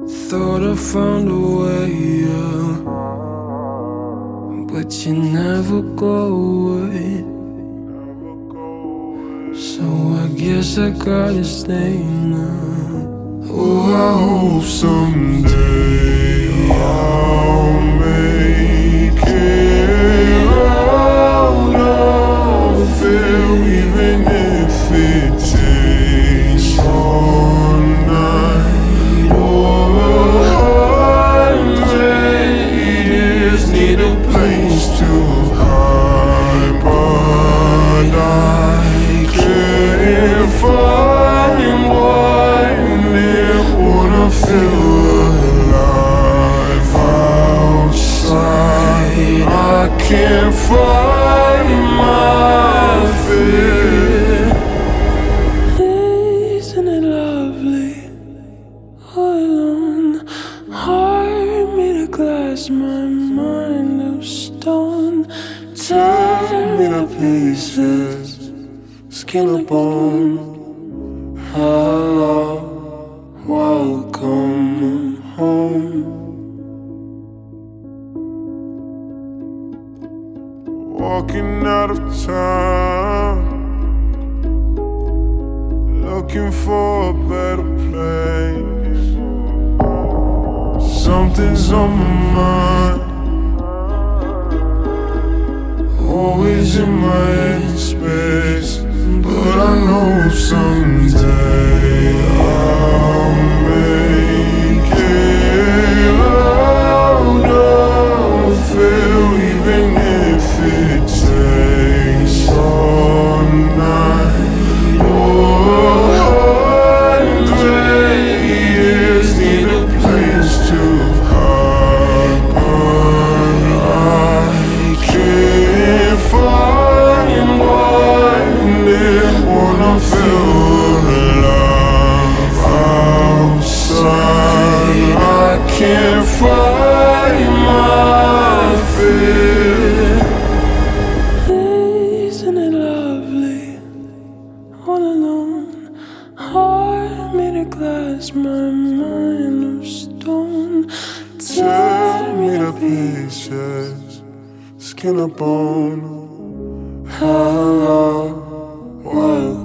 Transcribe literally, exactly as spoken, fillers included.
Thought I found a way, yeah, but you never go away. So I guess I gotta stay now. Oh, I hope someday I'll make it out of it, even if it takes all night or a hundred years. Need a place to hide, but I can't find one near. Wanna feel alive outside. I can't find my fear. Isn't it lovely? All alone, heart made of glass, my mind of stone. Tear me to pieces, skin and bone. Hello, welcome home. Walking out of town, looking for a better place. Something's on my mind, always in my head space. But I know someday I'll make it out of it, even if it takes all night or a hundred years. Need a place to hide, but I can't find one near. Wanna feel alive outside. I can't find my fear. Isn't it lovely? All alone, heart made of glass, my mind of stone. Tear me to pieces, skin and bone. Hello, welcome.